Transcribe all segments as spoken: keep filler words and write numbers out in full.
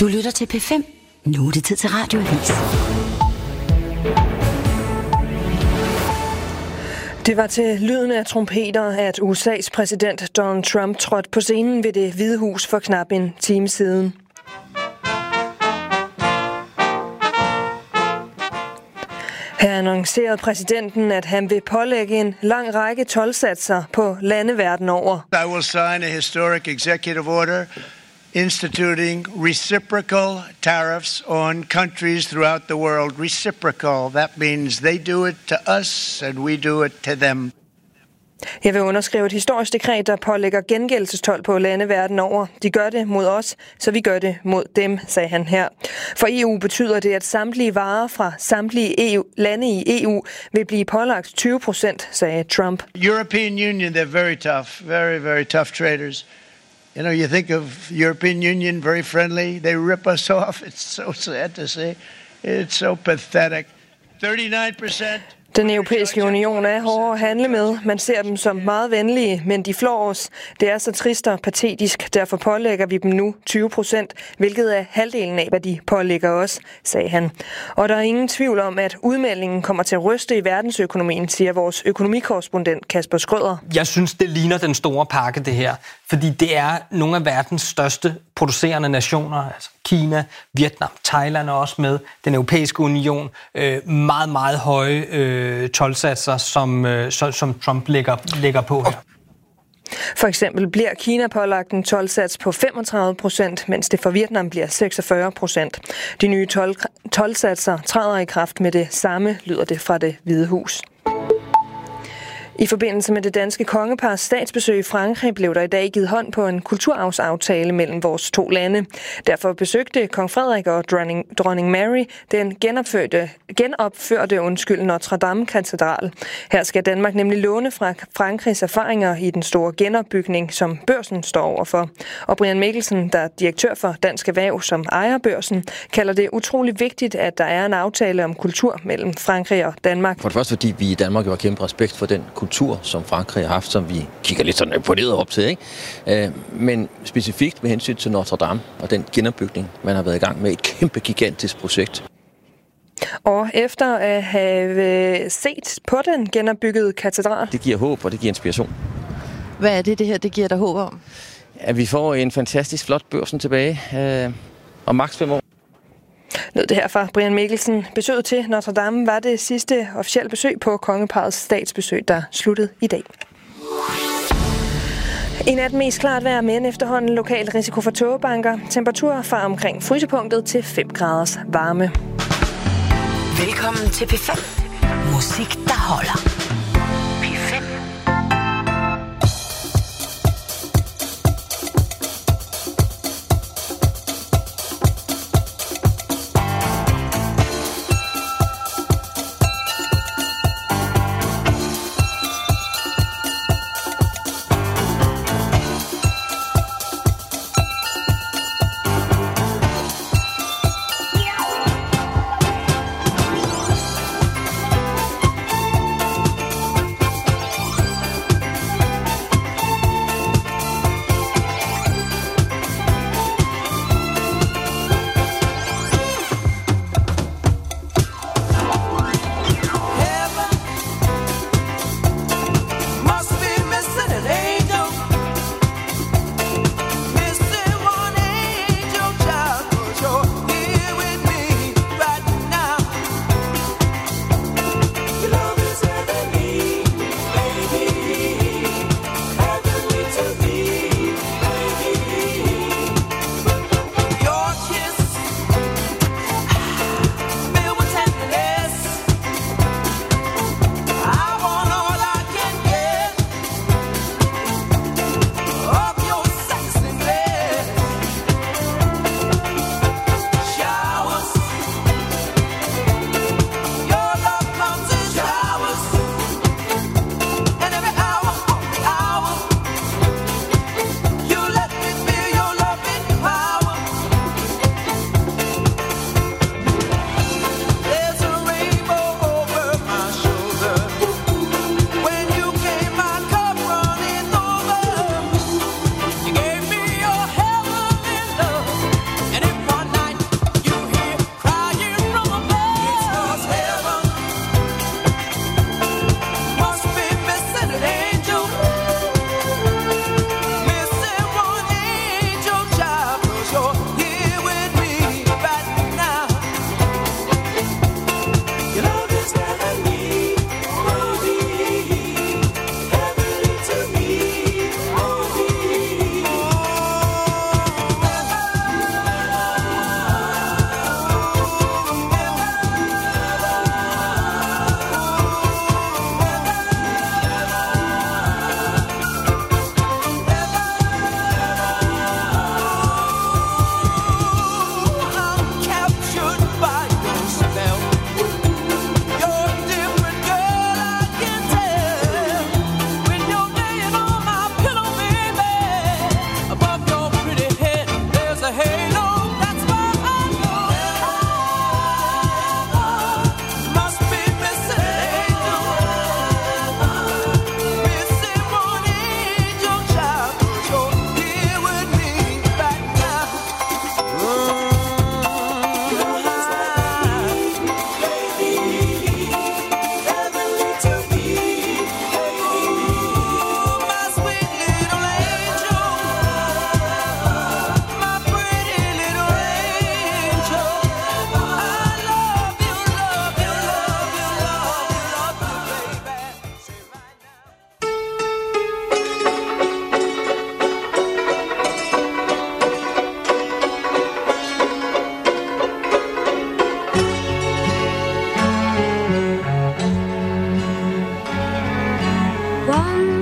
Du lytter til P fem. Nu er det tid til Radioavis. Det var til lyden af trompeter, at U S A's præsident Donald Trump trådte på scenen ved Det Hvide Hus for knap en time siden. Her annoncerede præsidenten, at han vil pålægge en lang række toldsatser på lande verden over. I will sign a historic executive order instituting reciprocal tariffs on countries throughout the world. Reciprocal, that means they do it to us and we do it to them. Jeg vil underskrive et historisk dekret, der pålægger gengældelsestolд på lande verden over. De gør det mod os, så vi gør det mod dem, sagde han her. For E U betyder det, at samtlige varer fra samtlige E U, lande i E U vil blive pålagt tyve procent, sagde Trump. European Union, they're very tough, very, very tough traders. You know, you think of European Union, very friendly. They rip us off. It's so sad to see. It's so pathetic. thirty-nine percent. Den europæiske union er hårde at handle med. Man ser dem som meget venlige, men de flår os. Det er så trist og patetisk. Derfor pålægger vi dem nu tyve procent, hvilket er halvdelen af, hvad de pålægger os, sagde han. Og der er ingen tvivl om, at udmeldingen kommer til at ryste i verdensøkonomien, siger vores økonomikorrespondent Kasper Skrøder. Jeg synes, det ligner den store pakke, det her. Fordi det er nogle af verdens største producerende nationer, altså Kina, Vietnam, Thailand er også med, den europæiske union, øh, meget, meget høje øh, toldsatser, som, øh, som Trump lægger, lægger på her. For eksempel bliver Kina pålagt en toldsats på femogtredive procent, mens det for Vietnam bliver seksogfyrre procent. De nye toldsatser træder i kraft med det samme, lyder det fra Det Hvide Hus. I forbindelse med det danske kongepars statsbesøg i Frankrig blev der i dag givet hånd på en kulturarvsaftale mellem vores to lande. Derfor besøgte kong Frederik og dronning, dronning Mary den genopførte, genopførte undskyld, Notre Dame katedral. Her skal Danmark nemlig låne fra Frankrigs erfaringer i den store genopbygning, som Børsen står overfor. Og Brian Mikkelsen, der er direktør for Dansk Erhverv, som ejer Børsen, kalder det utrolig vigtigt, at der er en aftale om kultur mellem Frankrig og Danmark. For det første, fordi vi i Danmark jo har kæmpe respekt for den kultur, som Frankrig har haft, som vi kigger lidt sådan imponeret op til, ikke? Men specifikt med hensyn til Notre Dame og den genopbygning, man har været i gang med, et kæmpe gigantisk projekt. Og efter at have set på den genopbyggede katedral... Det giver håb, og det giver inspiration. Hvad er det, det her det giver dig håb om? At vi får en fantastisk flot Børsen tilbage øh, om maks fem år. Lød det her fra Brian Mikkelsen. Besøget til Notre Dame var det sidste officielle besøg på kongeparets statsbesøg, der sluttede i dag. I nat mest klart vejr, men efterhånden lokal risiko for tågebanker. Temperaturer fra omkring frysepunktet til fem graders varme. Velkommen til P fem. Musik, der holder. P fem.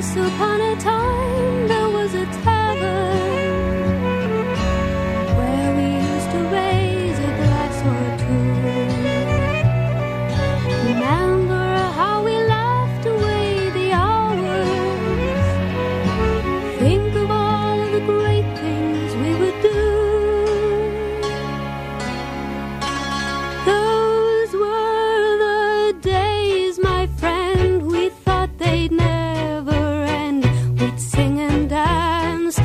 Once upon a time there was a tavern where we used to raise a glass or two. Remember how we laughed away the hours. Think of all of the great things we would do. Those were the days, my friend, we thought they'd never end. We'd sing and dance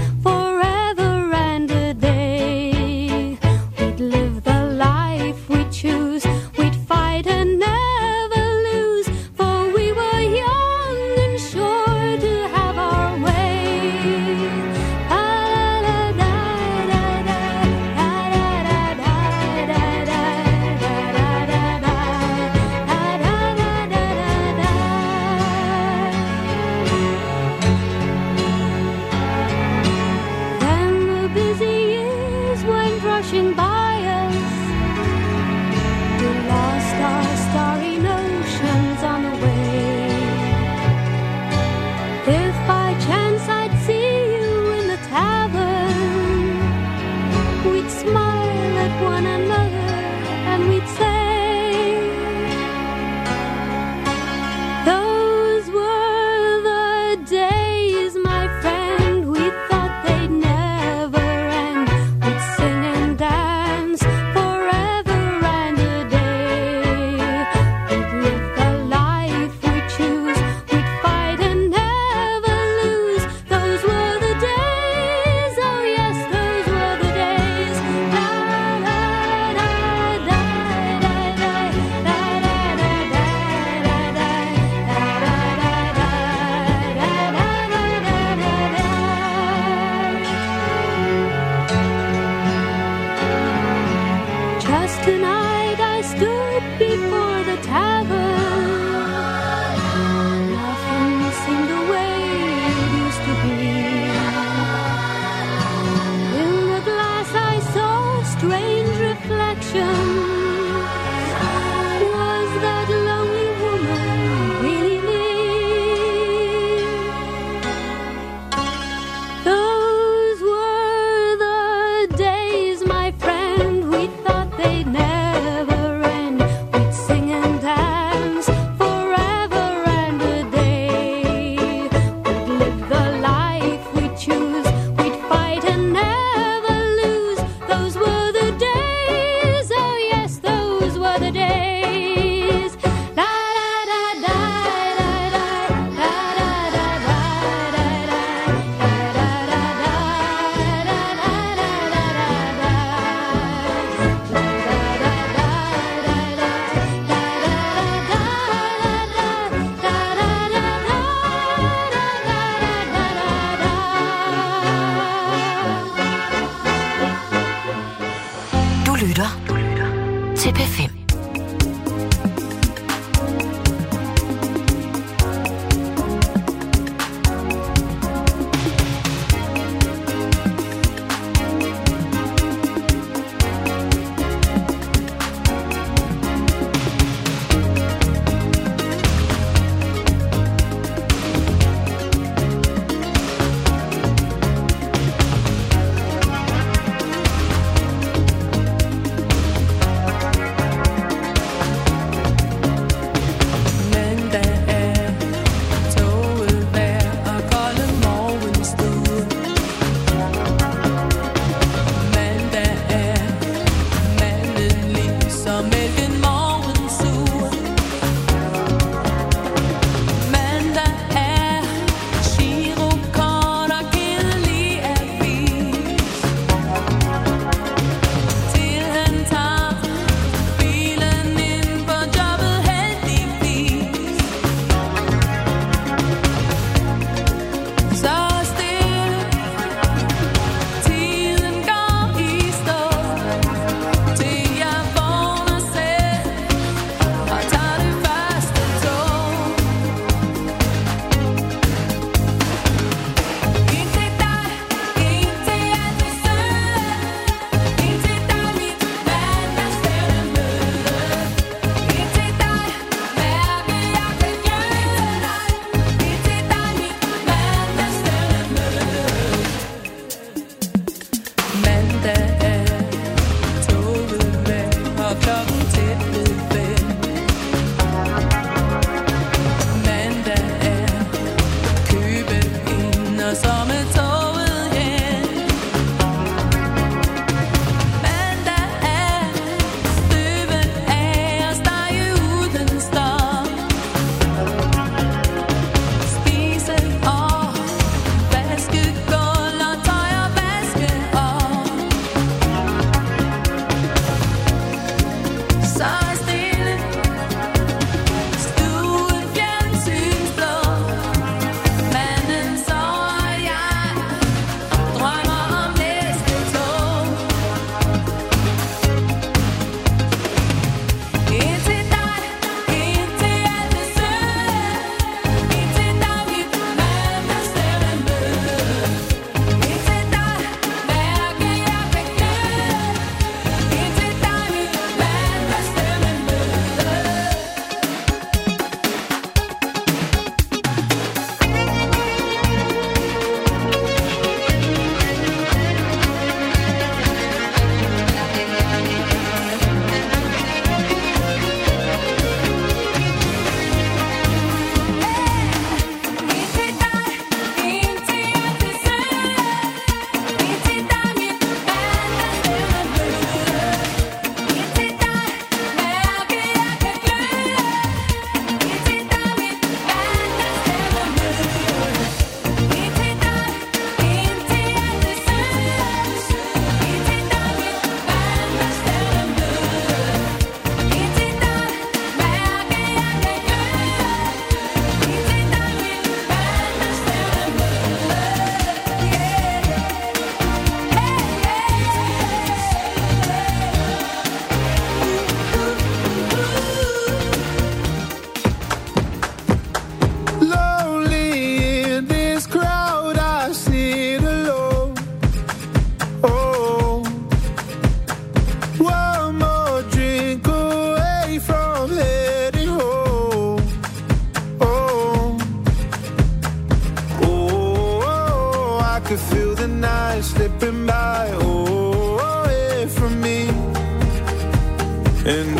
And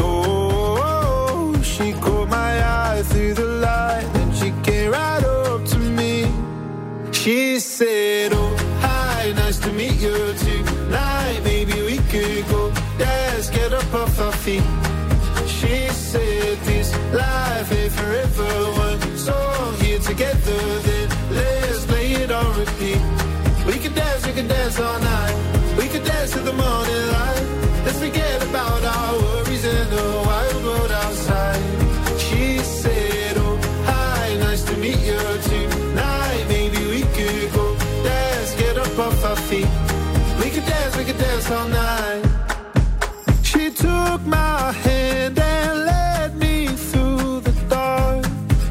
oh, she caught my eye through the light, and she came right up to me. She said, oh, hi, nice to meet you tonight. Maybe we could go dance, get up off our feet. She said, this life ain't forever. One song here together, then let's play it on repeat. We could dance, we could dance all night. We could dance to the morning light. Let's forget about our worries in the wild world outside. She said, oh, hi, nice to meet you tonight. Maybe we could go dance, get up off our feet. We could dance, we could dance all night. She took my hand and led me through the dark.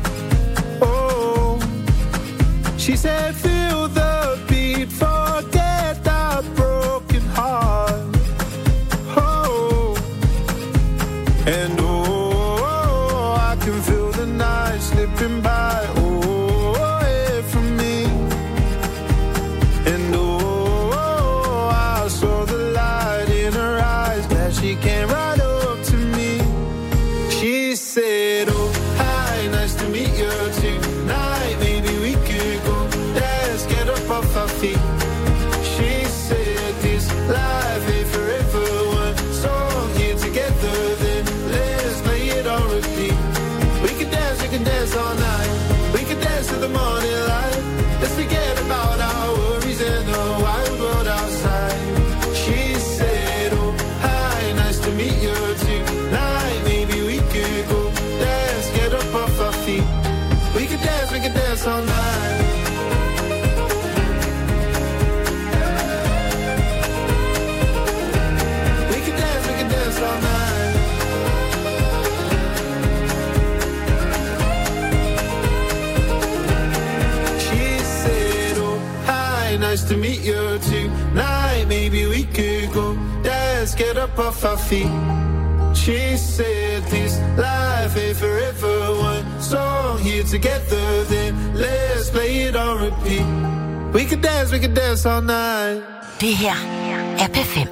Oh, she said, feel the beat, forget the broken heart. Oh, and oh, I can feel the night slipping by. Oh, away from me. And oh, I saw the light in her eyes. Glad she came right up to me. She said, oh, hi, nice to meet you tonight. Maybe we could go dance, get up off our feet. She said, this life ain't forever. One song here together, then let's play it on repeat. We can dance, we can dance all night. We can dance to the morning light. Let's forget about our worries and the wild world outside. She said, oh, hi, nice to meet you tonight. Maybe we could go dance, get up off our feet. We could dance, we could dance all night. We could dance, we could dance all night. She said, oh, hi, nice to meet you tonight. Maybe we could go dance, get up off our feet. She said, this life ain't forever. One song here together, then let's play it on repeat. We could dance, we could dance all night. Det her er P fem.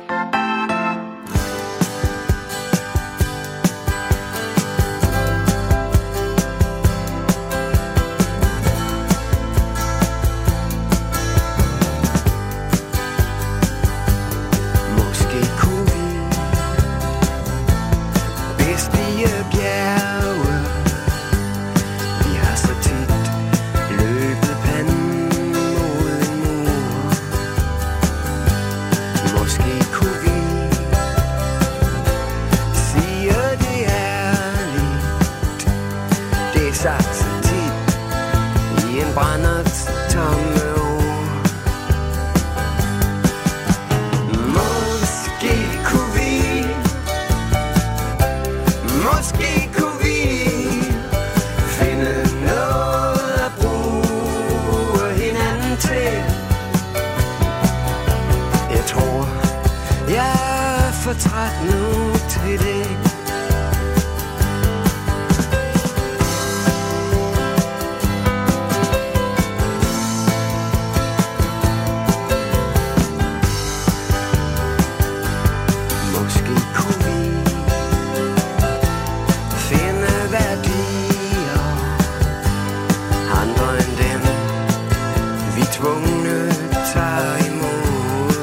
vi tvungne tager imod.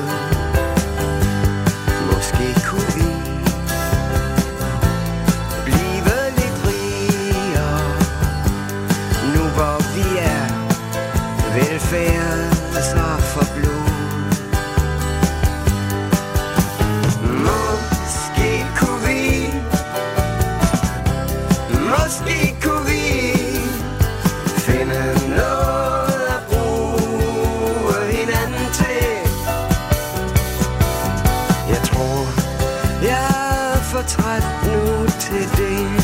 Måske kunne vi blive lidt rigere, nu hvor vi er velfærdsofferblod. Måske kunne vi, måske kunne vi finde noget at bruge hinanden til. Jeg tror, jeg er for træt nu til det.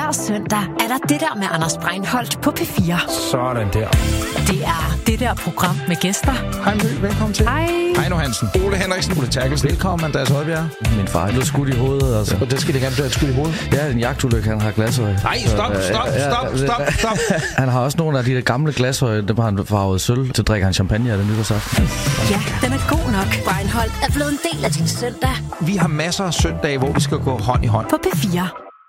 og søndag er der det der med Anders Breinholt på P fire. Sådan der. Det er det der program med gæster. Hej Mø, velkommen til. Hej. Heino Hansen. Ole Henriksen. Ole Terkelsen. Velkommen, Andreas Højbjerg. Min far er blevet skudt i hovedet, altså. Og det skal det gerne blive skudt i hovedet. Ja, en jagtulykke, han har glasøje. Nej, stop, stop, stop, stop, stop. Han har også nogle af de der gamle glasøje, der har han farvet sølv, så drikker han champagne af det nytårsaften. Ja, den er god nok. Breinholt er blevet en del af din søndag. Vi har masser af søndage, hvor vi skal gå hånd i hånd. På P fire.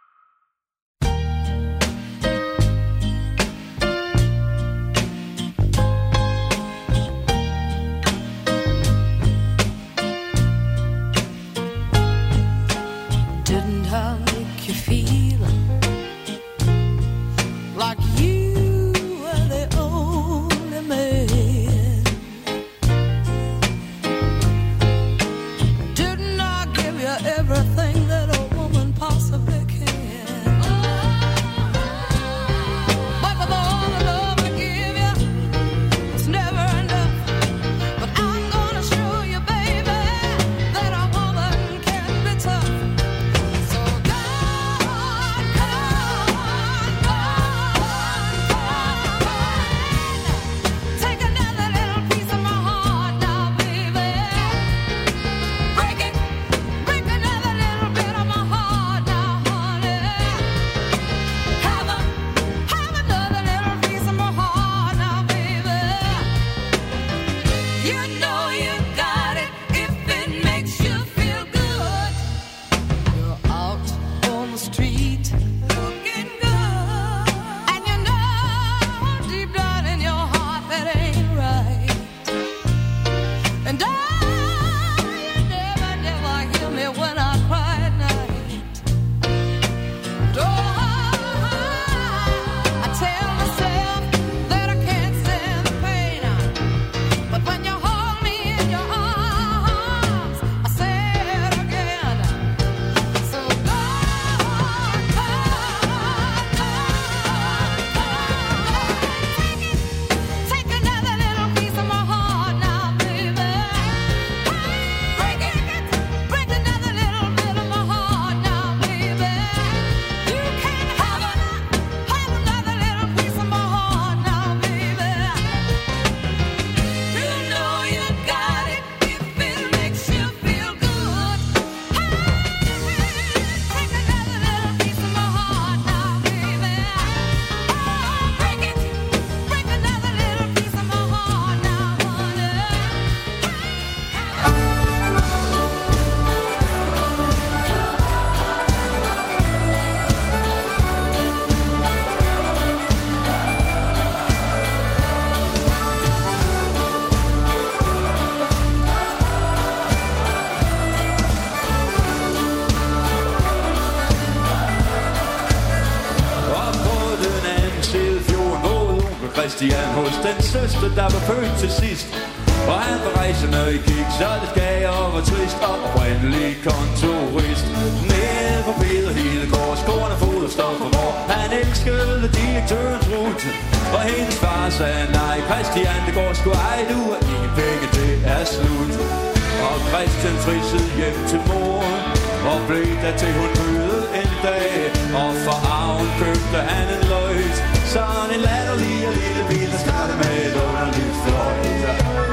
Christian hos den søster, der var født til sidst. Og han var rejsende i gik, så det gav og var trist. Og oprindelig kontorist. Nede på Peter Hedegaard, skårende fod og stoffer, hvor han elskede direktørens rute. Og hendes far sagde nej, Christian, det går sgu ej, du har ingen penge, det er slut. Og Christian trissede hjem til mor, og blev der til hun mødede en dag. Og for arven købte han en løjt, sådan en latterlig og lille bil, der startede med et underligt fløjt.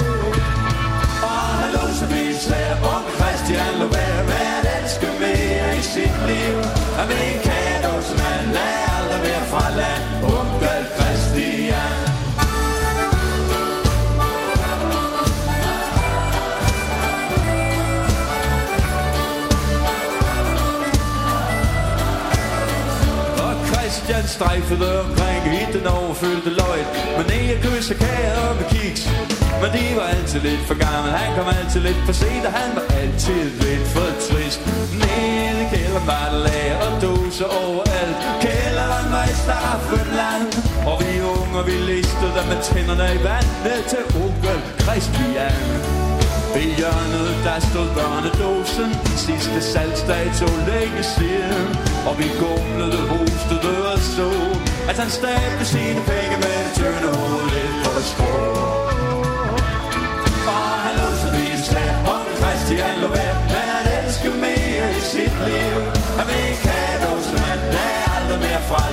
Og han lå som en slær, og Christian lå være med at elske mere i sit liv. Og med en kado, som han lader aldrig mere fra land, onkel Christian. Christian strejfede omkring i den overfyldte løg, men ikke kys og kager med kiks. Men de var altid lidt for gammel, han kom altid lidt for sent, og han var altid lidt for trist. Nede i kælderen var der lager og doser overalt. Kælderen var i Staffenland, og vi unge vi listede der med tænderne i vand ned til onkel Christian. Ved hjørnet der stod børnedåsen, sidste salgsdato længe siden. Og vi gumlede, hostede og så, at han stabte sine penge med en tønde hoved lidt på skrå. Og han lå sig lige en slag, og Christian lå ved med at elske mere i sit liv. Han vil ikke have dog, som han er aldrig mere fra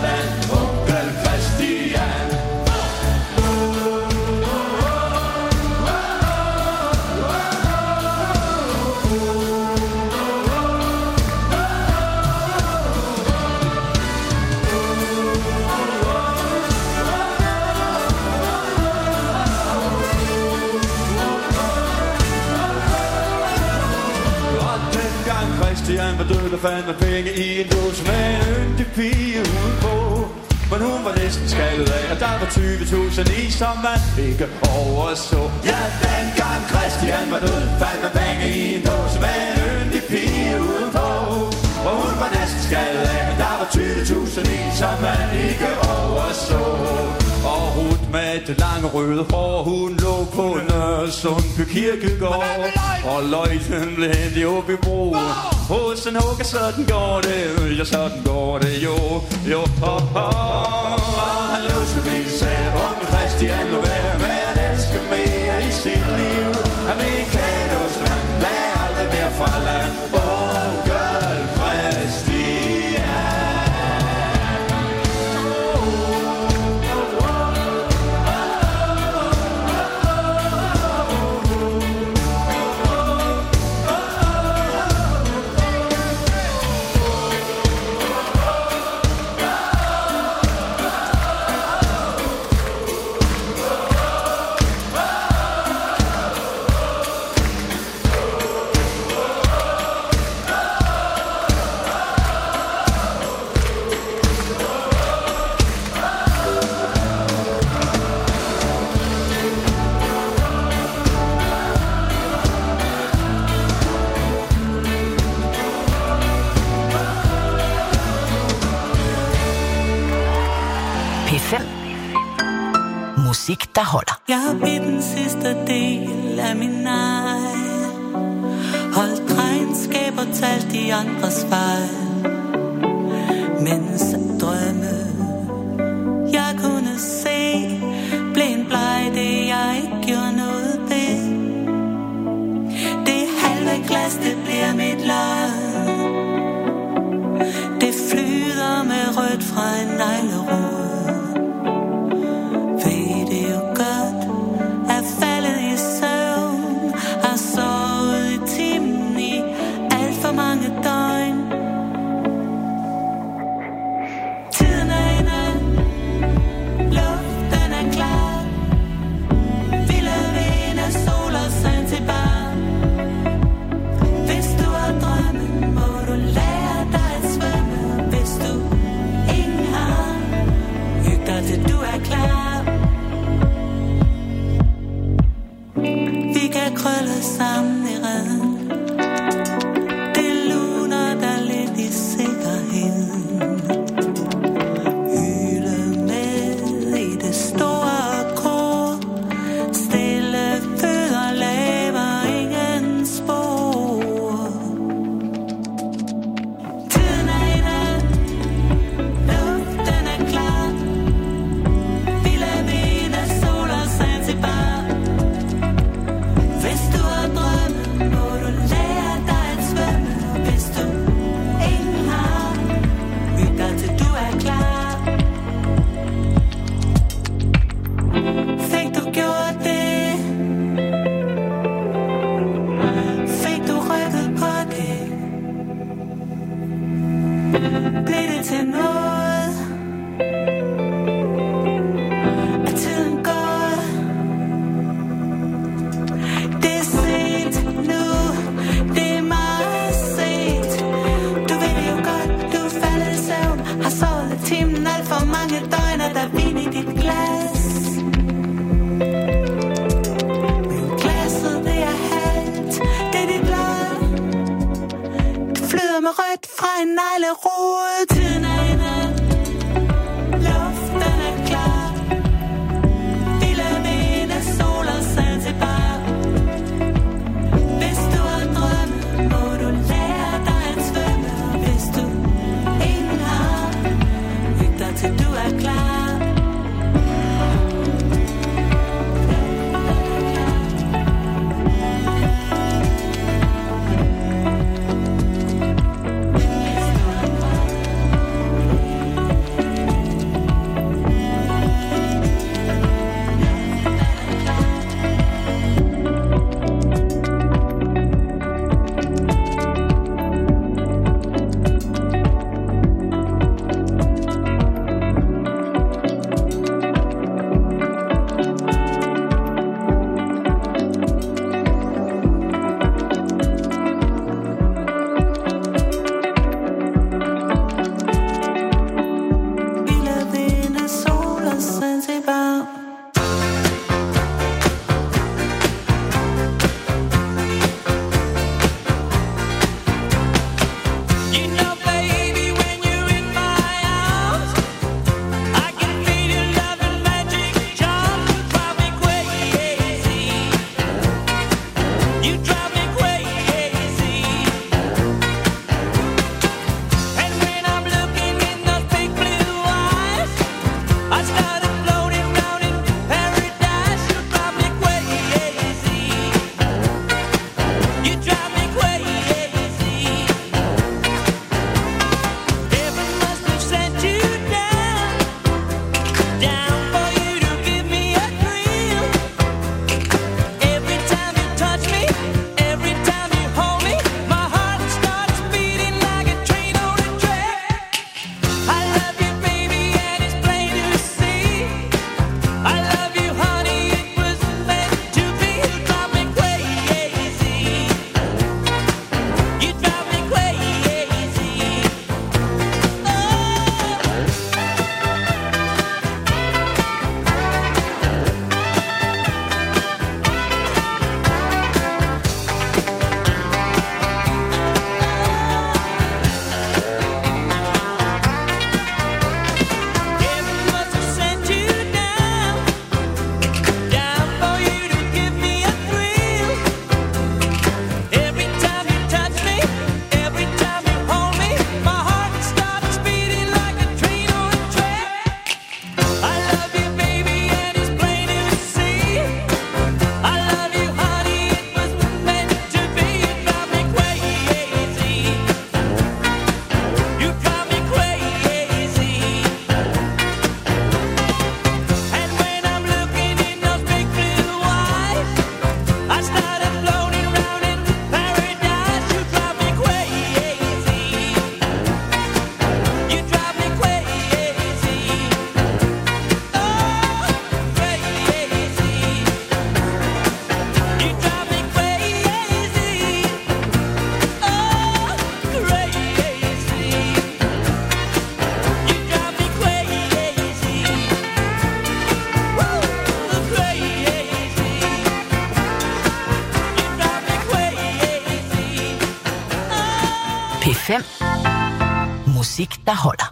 Christian var død og fandt med penge i en dåse med en yndig pige udenpå. Men hun var næsten skaldet af, og der var tyve tusind i, som man ikke overså. Ja, dengang Christian var død, fandt med penge i en dåse med en yndig pige udenpå. Og hun var næsten skaldet af, men der var tyve tusind i, som man ikke overså. Og Ruth med det lange røde hår, hun lå på Nørresundby Kirkegård. Og løjten blev hentet op i broen. Hos en hugger, sådan går det, ja, sådan går det jo, jo, ho, ho. Og han lå så vidt selv, om Christian lå være med at elske mere i sit liv. Han blev en klædosmand, lad aldrig mere fra land. Onkel Christian. Musik, der holder. Jeg har bidt den sidste del af min negl. Holdt regnskab og talt de andres fejl. Mens drømme jeg kunne se blev en bleg, det jeg ikke gjorde noget ved. Det halve glas, det bliver mit løg. Det flyder med rødt fra en neglerod. Krøller sammen i reden. Det luner der lidt i sikkerheden. Hyle med i det store kor. Stille fødder laver ingen spor. Tiden er inde. Luften er klar. Vilde vinde, sol og Zanzibar. Hvis du har drømme, må du lære dig at svømme. Hvis du ingen har, hyg dig til du er klar. Fik du gjort det? Fik du rykket på det? Blev det til noget? Er tiden gået? Det er sent nu, det er meget sent. Du ved det jo godt, du er faldet i søvn. Har sovet i timen alt for mange døgn, og der er vin i dit glas. Men glasset det er halvt, det er dit blod. Det flyder med rødt fra en neglerod. Tiden er inde, luften er klar. Vilde vinde, sol og Zanzibar. Hvis du har drømme, må du lære dig at svømme. Hvis du ingen har, hyg dig til du er klar. Hvis du har drømme, P fem. Musik, der holder.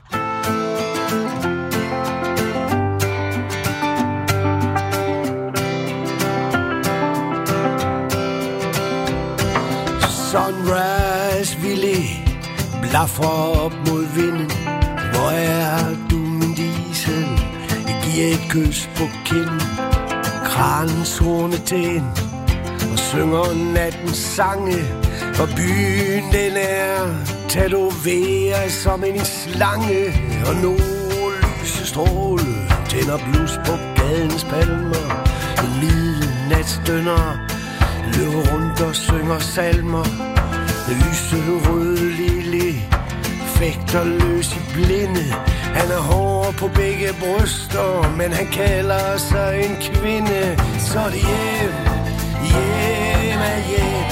Sunrise Ville blaffer op mod vinden. Hvor er du, min diesel? Jeg giver et kys på kinden, kranens hornetæn, og synger nattens sange. Og byen den er tatoveret som en slange, og nordlysestråle tænder blus på gadens palmer. En midnatsdønner løber rundt og synger salmer. Lyserød lille fægter løs i blinde. Han er hård på begge bryster, men han kalder sig en kvinde. Så er det hjem, hjem er hjem.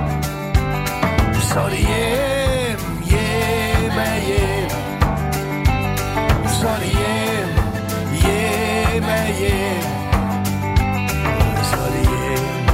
Så er det hjem, hjem er hjem. Så er det hjem, hjem er hjem. Så er det hjem.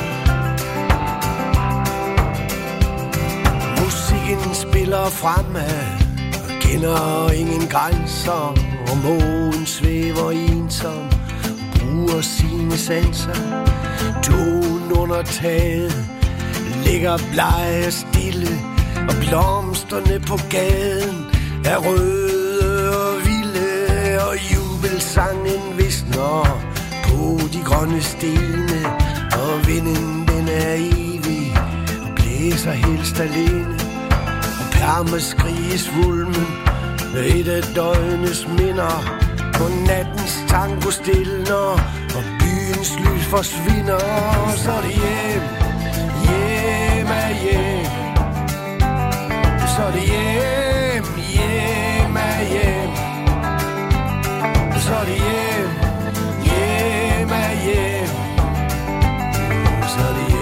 Musikken spiller fremad og kender ingen grænser, og mågen svæver ensom, bruger sine sanser. Tonen under taget ligger bleg og stille, og blomsterne på gaden er røde og vilde, og jubelsangen visner på de grønne stene, og vinden den er evig og blæser helst alene, og permer skriges vulmen et af døgnets minder, og nattens tango stilner, og byens lys forsvinder. Så er det hjem, hjem er hjem. Så er det hjem, hjem er hjem. Så er det hjem, hjem er hjem. Så er det hjem.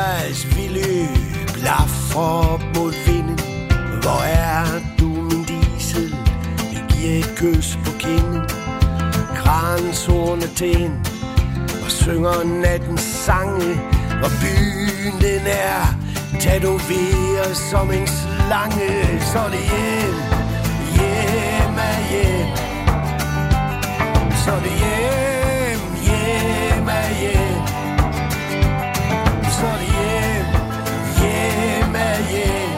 motorvejsvilde blaffer op mod vinden. Hvor er du, min diesel? Jeg giver et kys på kinden. Kranshorne tænd og synger nattens sange. Hvor byen den er tatoveret som en slange. Så det hjem, hjem er hjem. Så det hjem, hjem er hjem. Så det hjem, hjem er hjem.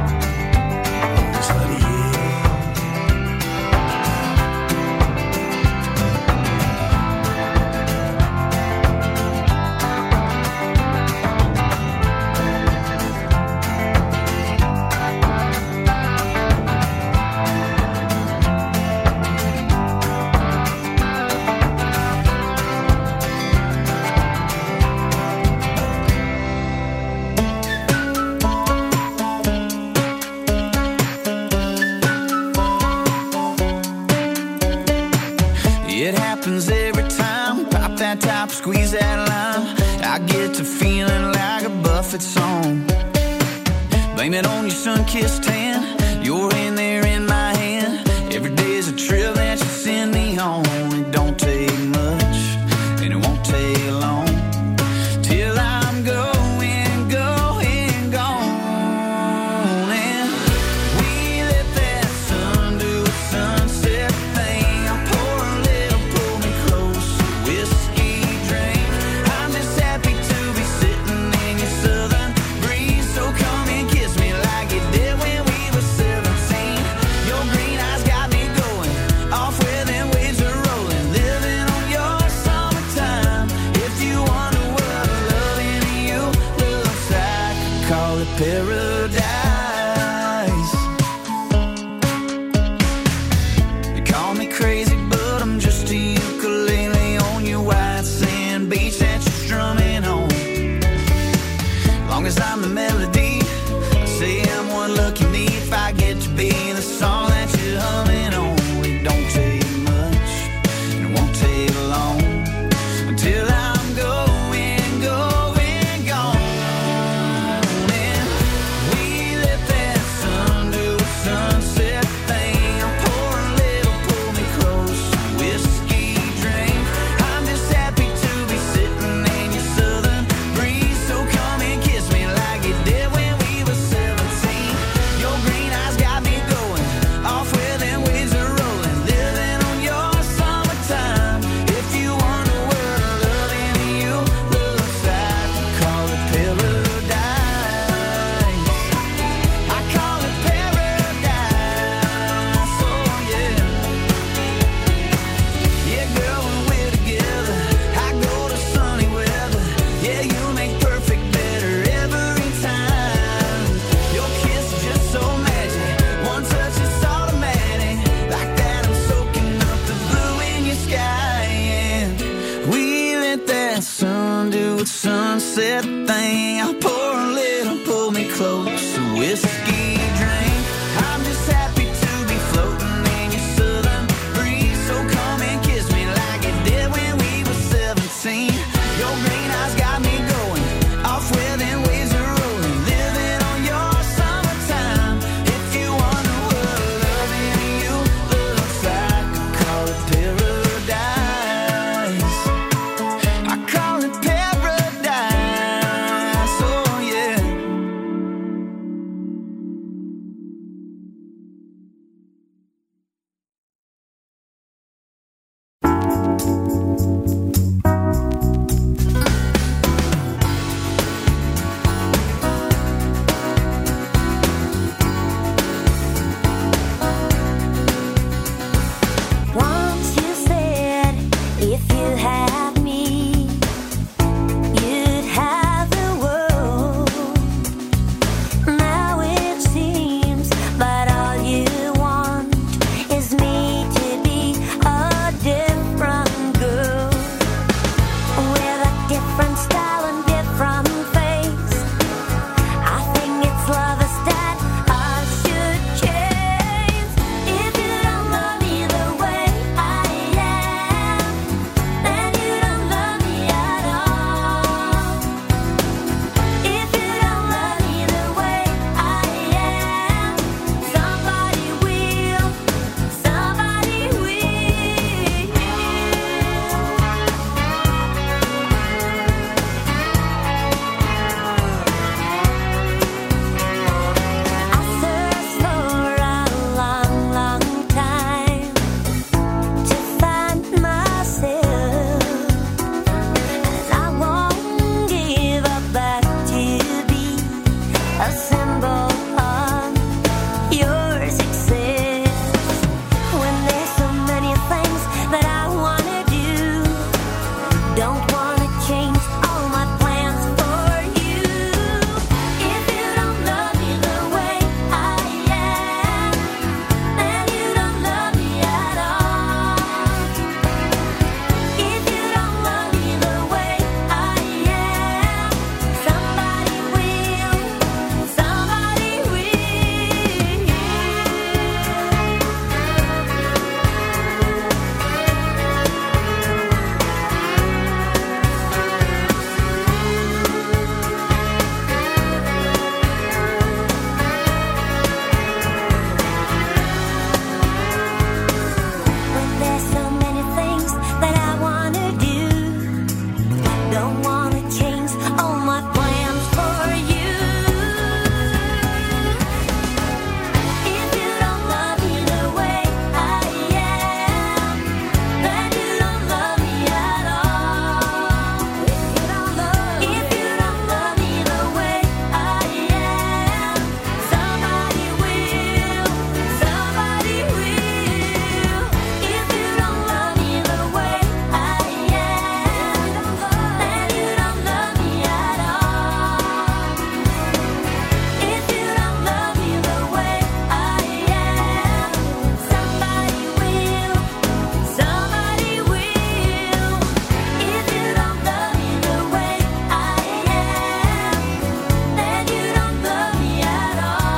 Så det hjem. It happens every time. Pop that top, squeeze that lime. I get to feeling like a Buffett song. Blame it on your sun-kissed tan. You're in there in my hand. Every day's a trip that you send me home. It don't take much, and it won't take long till I'm going, going, gone. And we let that sun do a sunset thing. I pour a little, pull me close, whiskey drink. I'm just happy to be sitting in your southern breeze. So come and kiss me like you did when we were seventeen. Your green eyes got me going off where them waves are rolling. Living on your summertime. If you wonder what loving you looks like, call it paradise. You call me crazy, but I'm just a ukulele on your white sand beach that you're strumming on. Long as I'm the melody, I say I'm one lucky me if I get to be the song that you're humming on. It don't take much, and it won't take long until I'm going, going, gone. And we let that sun do a sunset thing. I pour a little, pull me close, whiskey drink. I'm just happy to be sitting in your southern breeze. So come and kiss me like you did when a symbol of your success. When there's so many things that I wanna do, don't wanna change all my plans for you. If you don't love me the way I am, then you don't love me at all. If you don't love me the way I am, somebody will, somebody will. When there's so many things that I wanna do, don't wanna change all my plans for you. If you don't love me the way I am, then you don't love me at all. If you don't love me the way I am, somebody will, somebody will. If you don't love me the way I am, then you don't love me at all. If you don't love me the way I am, somebody will, somebody will. If you don't love me the way I am, then you don't love me at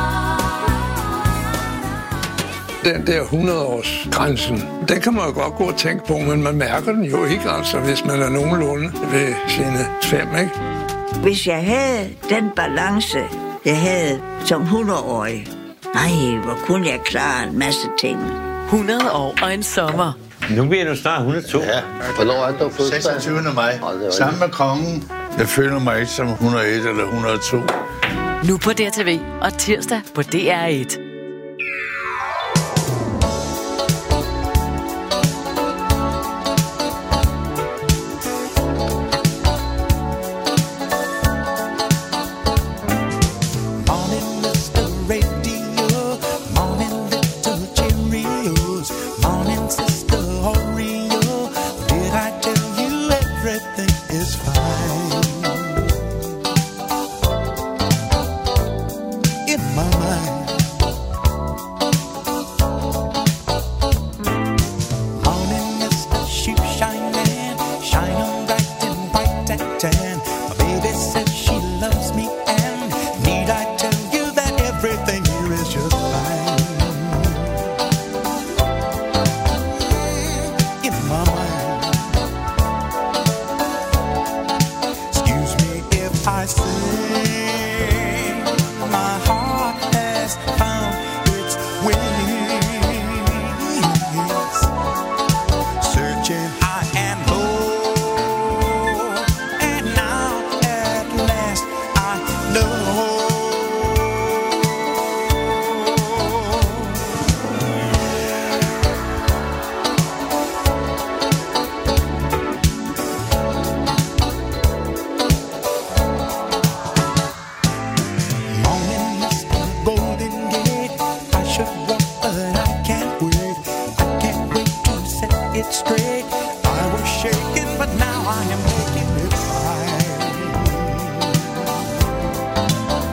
all. Den der hundrede-års grænsen, den kan man jo godt gå og tænke på, men man mærker den jo ikke, altså, hvis man er nogenlunde ved sine fem, ikke? Hvis jeg havde den balance, jeg havde som hundrede-årig, nej, hvor kunne jeg klare en masse ting. hundrede år og en sommer. Nu bliver du snart hundrede og to. Ja. Hvornår er du fødselsdag? seksogtyvende maj. Sammen med kongen. Jeg føler mig ikke som hundrede og et eller hundrede og to. Nu på D R T V og tirsdag på D R et. Morning, Mister Radio. Morning, little Cheerios. Morning, Sister Oreo. Did I tell you everything is fine? In my mind. Morning, Mister Sheep Shine Man. Shine on bright and white and tan. My baby says she loves me, and need I tell you that everything here is just fine? In my mind. Excuse me if I say my heart has found its wings, searching high and low, and now at last I know. Morning, Mister Golden Gate. I should walk, but I can't wait. I can't wait to set it straight. I was shaking, but now I am making it right.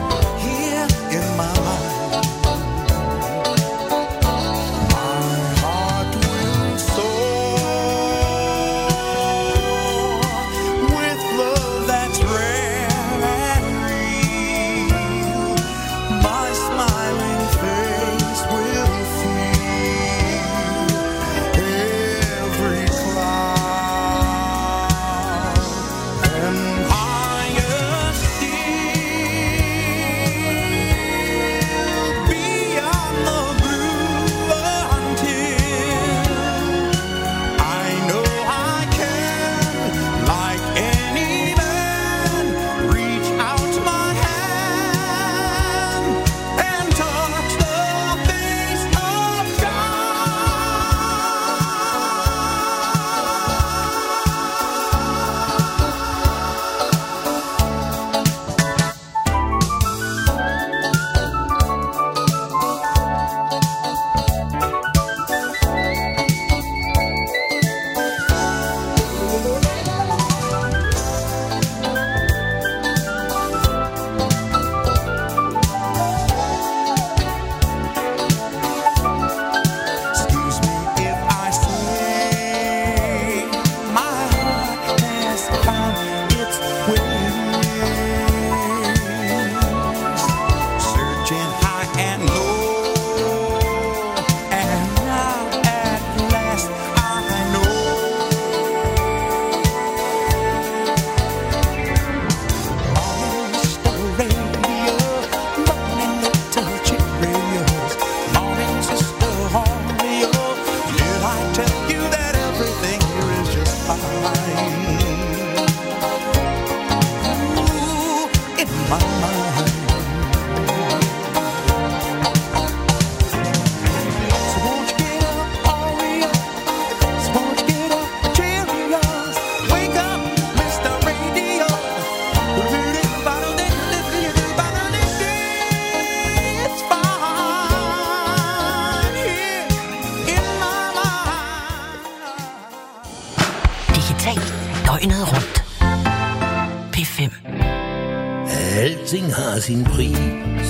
Alting har sin pris,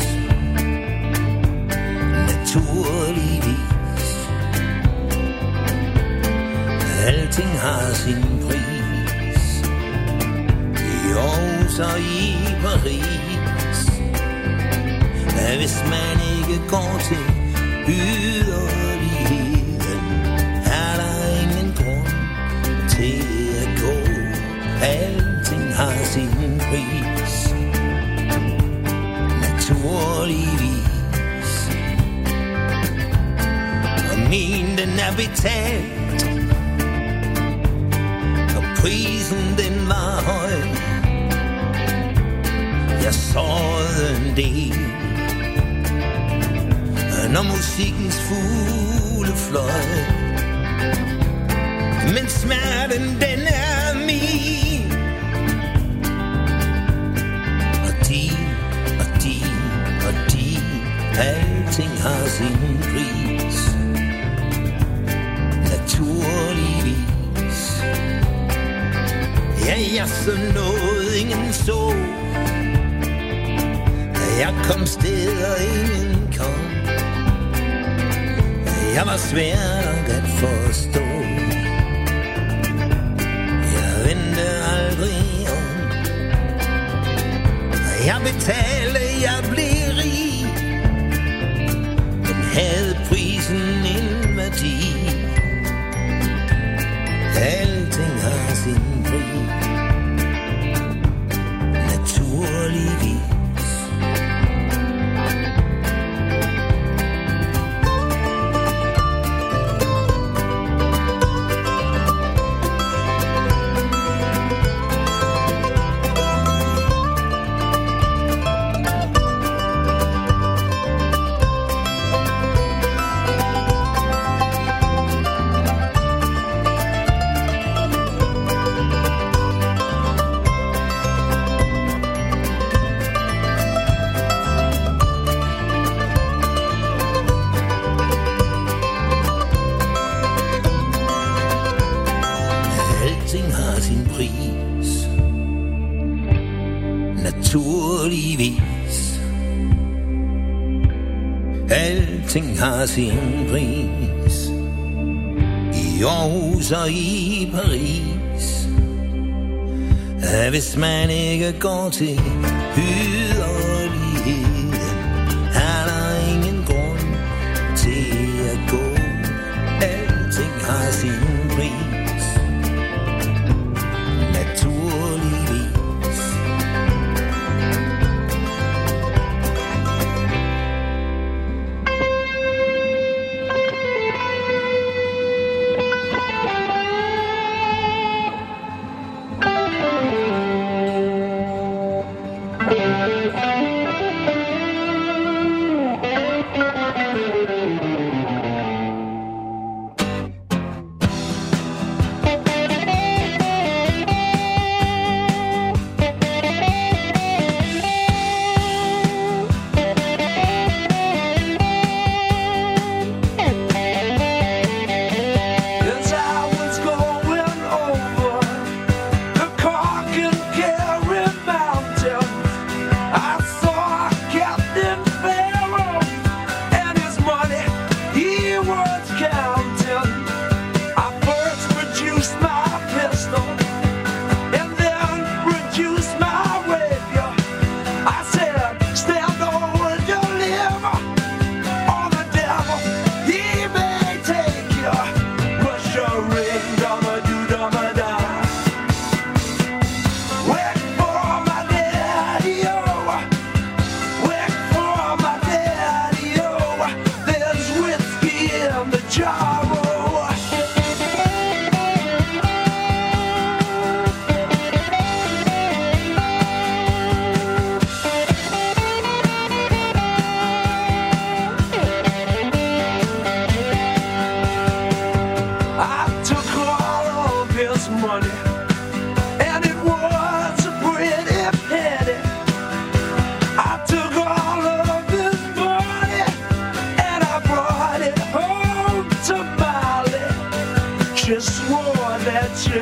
naturligvis. Alting har sin pris, i Aarhus og i Paris. Hvis man ikke går til yderligheden, er der ingen grund til at gå. Alting har sin pris, naturligvis. Og min den er betalt, og prisen den var høj. Jeg sårede en del, når musikkens fugle fløj. Men smerten den er min, og din, og din, og din. Alting har sin pris, naturligvis. Ja, jeg så noget ingen så, jeg kom steder ingen kom. Jeg var svær nok at forstå, jeg vendte aldrig om. Jeg betalte, jeg blev rig, men havde prisen en værdi. Alting har sin pris, naturligvis. Alting har sin pris, i Aarhus og i Paris. Hvis man ikke går til yderligheden, er der ingen grund til at gå. Alting har sin pris, naturligvis.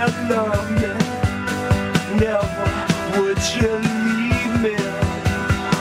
Love me, never would you leave me.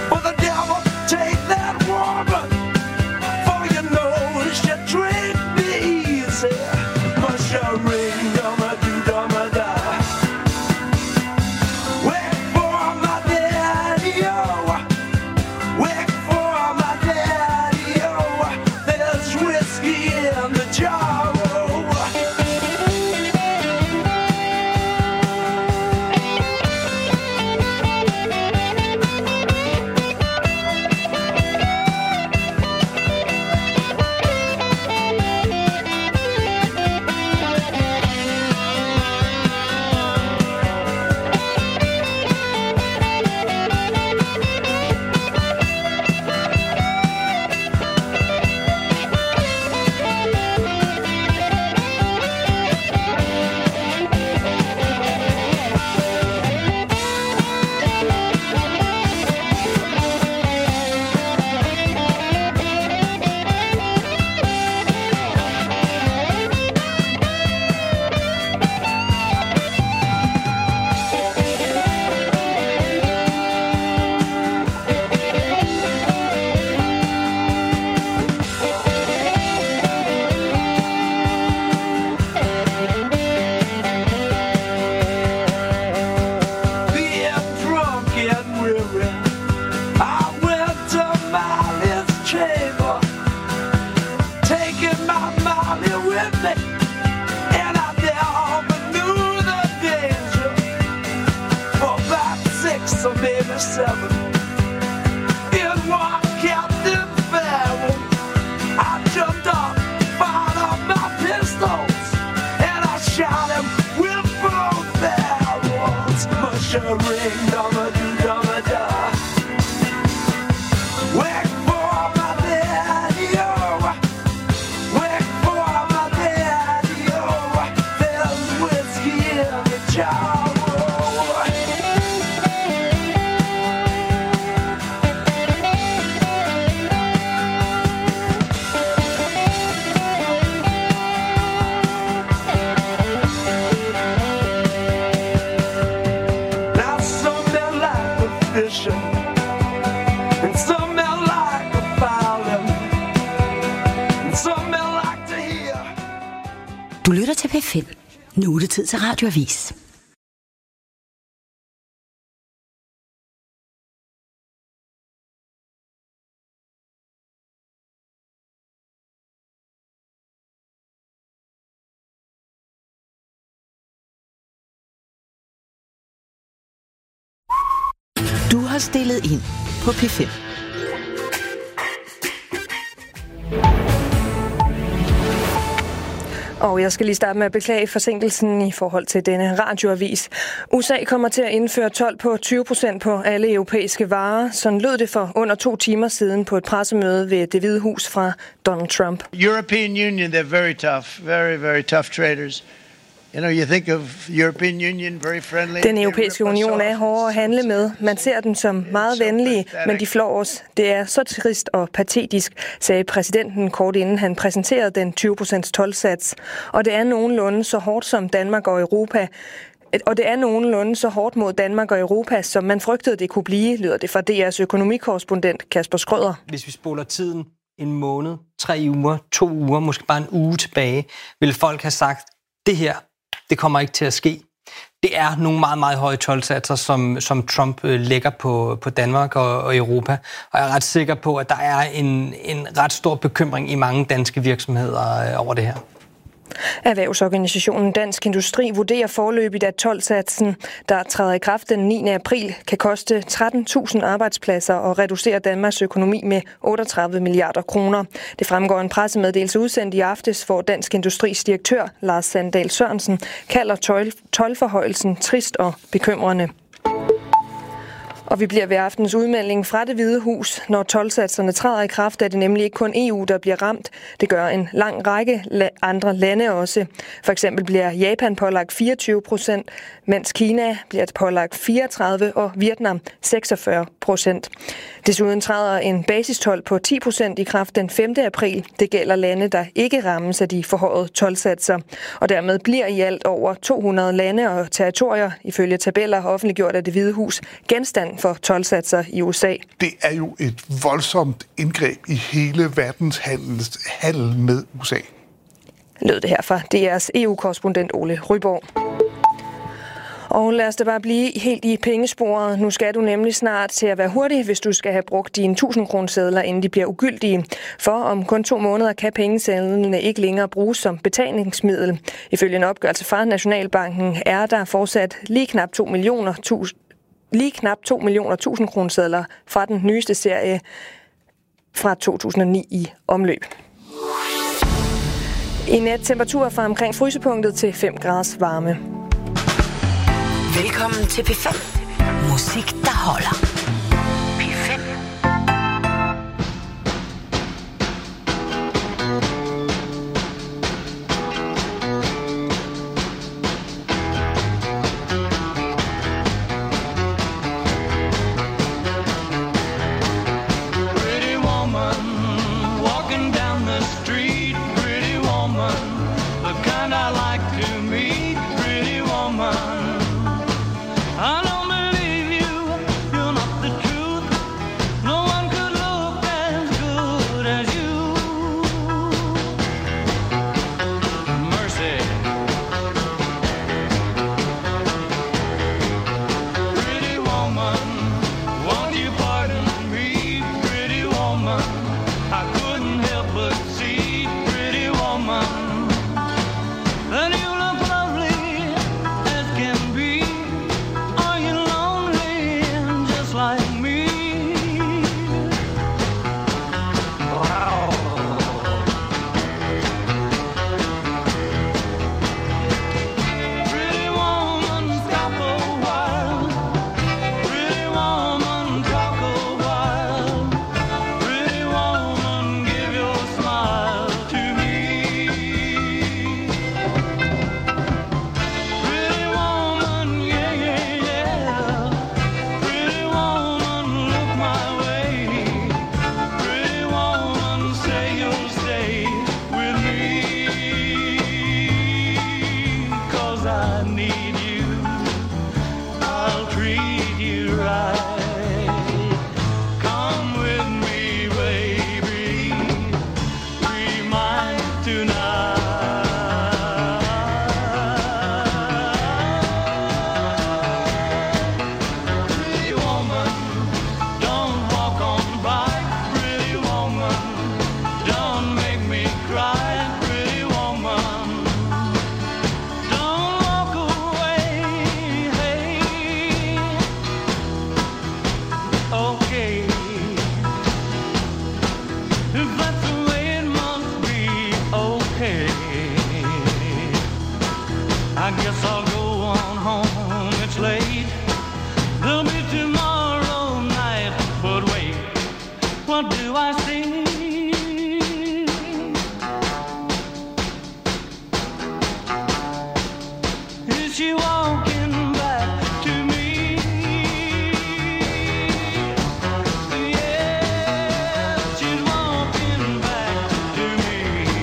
twenty-seven. In one captain barrel, I jumped up, fired up my pistols, and I shot him with both barrels. Mushering, dumma-doo-dumma-da. Wake for my daddy-o. Wake for my daddy-o. There's whiskey in the jar. Now some men like the fishing, and some men like the fowling, and some men like to hear. Du lytter til P fem. Nu er det tid til Radioavis. Du har stillet ind på P fem. Og jeg skal lige starte med at beklage forsinkelsen i forhold til denne radioavis. U S A kommer til at indføre told på tyve procent på alle europæiske varer. Sådan lød det for under to timer siden på et pressemøde ved Det Hvide Hus fra Donald Trump. European Union, they're very tough, very, very tough traders. You know, you think of European Union, very friendly. Den europæiske union er hårde at handle med. Man ser dem som meget venlige, men de flår os. Det er så trist og patetisk, sagde præsidenten kort inden han præsenterede den tyve procent toldsats. Og det er nogenlunde så hårdt som Danmark og Europa. Og det er nogenlunde så hårdt mod Danmark og Europa, som man frygtede det kunne blive, lyder det fra D R's økonomikorrespondent Kasper Skrøder. Hvis vi spoler tiden en måned, tre uger, to uger, måske bare en uge tilbage, vil folk have sagt, det her, det kommer ikke til at ske. Det er nogle meget, meget høje toldsatser, som, som Trump øh, lægger på, på Danmark og, og Europa. Og jeg er ret sikker på, at der er en, en ret stor bekymring i mange danske virksomheder øh, over det her. Erhvervsorganisationen Dansk Industri vurderer foreløbigt, at toldsatsen, der træder i kraft den niende april, kan koste tretten tusind arbejdspladser og reducere Danmarks økonomi med otteogtredive milliarder kroner. Det fremgår en pressemeddelelse udsendt i aftes, hvor Dansk Industris direktør Lars Sandahl Sørensen kalder toldforhøjelsen trist og bekymrende. Og vi bliver ved aftens udmelding fra Det Hvide Hus. Når toldsatserne træder i kraft, er det nemlig ikke kun E U, der bliver ramt. Det gør en lang række andre lande også. For eksempel bliver Japan pålagt fireogtyve procent, mens Kina bliver pålagt fireogtredive og Vietnam seksogfyrre procent. Desuden træder en basistold på ti procent i kraft den femte april. Det gælder lande, der ikke rammes af de forhøjede toldsatser. Og dermed bliver i alt over to hundrede lande og territorier, ifølge tabeller offentliggjort af Det Hvide Hus, genstand for toldsatser i U S A. Det er jo et voldsomt indgreb i hele verdenshandel med U S A. Lød det her fra D R's E U-korrespondent Ole Ryborg. Og lad os da bare blive helt i pengesporet. Nu skal du nemlig snart til at være hurtig, hvis du skal have brugt dine tusind kronesedler, inden de bliver ugyldige. For om kun to måneder kan pengesedlerne ikke længere bruges som betalingsmiddel. Ifølge en opgørelse fra Nationalbanken er der fortsat lige knap to millioner tusind lige knap to millioner tusind kronesedler fra den nyeste serie fra to tusind og ni i omløb. I nat temperatur fra omkring frysepunktet til fem graders varme. Velkommen til P fem. Musik, der holder. P fem. Pretty woman, walking down the street. Pretty woman, the kind I like to meet. Pretty woman, I don't believe you, you're not what do I see? Is she walking back to me? Yeah, she's walking back to me.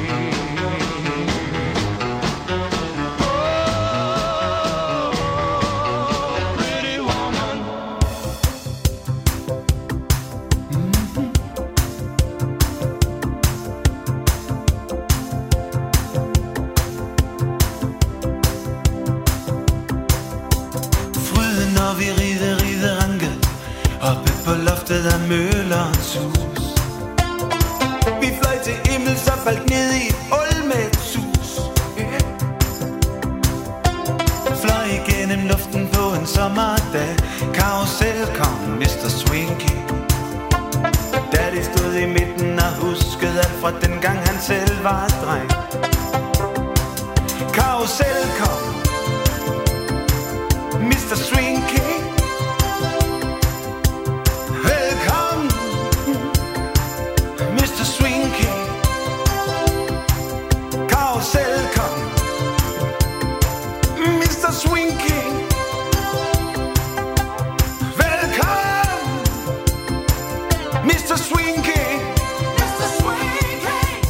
Oh, pretty woman. Fryden, når vi rider, rider ranke oppe på loftet af møllerens hus. Vi fløj til himmels og faldt ned i et ul med et sus. Fløj igennem luften på en sommerdag. Karusel kom mister Swinky. Daddy stod i midten og huskede alt fra dengang han selv var dreng. Karusel kom mister Swinky. Velkommen, mister Swinky. Karusel kom, mister Swinky. Velkommen, mister Swinky. mister Swinky.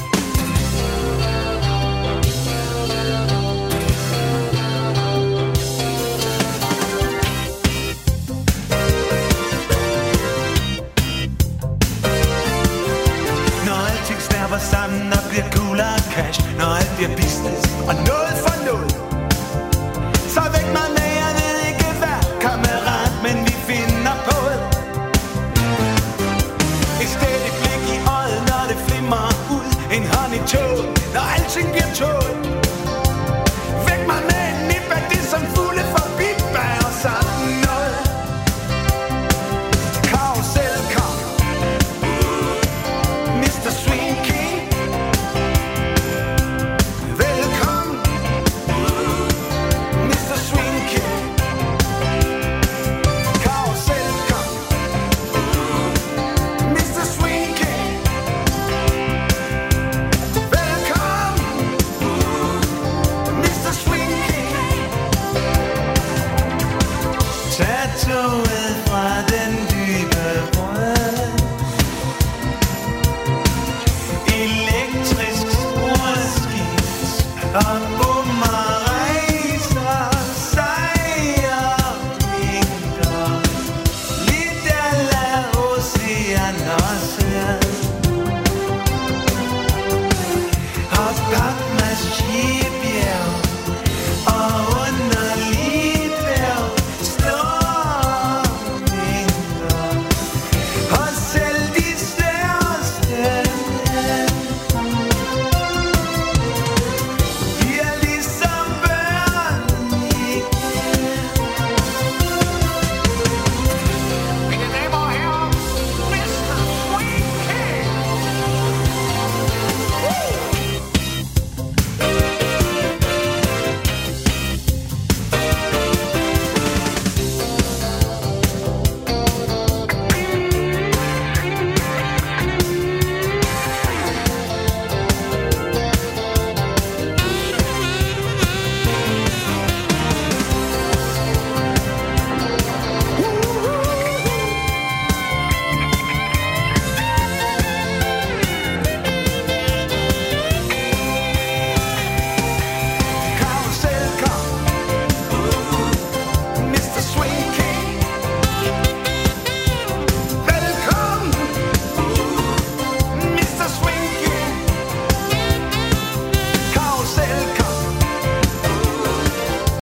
Når alting snærper sammen og bliver cool og cash. Når alt bliver business og noget for noget. Så væk mig med, jeg ved ikke hvad, kammerat, men vi finder på det. Et stædigt blik i øjet, når det flimmer ud. En hånd i toget, når alting bliver toget. Væk mig med en nip af det, som fugle forbi bærer sådan noget. Karusel kom, mister Swinky. Velkommen, mister Swinky. Karusel kom, mister Swinky. Velkommen, mister Swinky. Tag toget fra den dybe rød. Elektrisk urskift og bommer rejser sejrer vinker. Lidt a la Oceanos.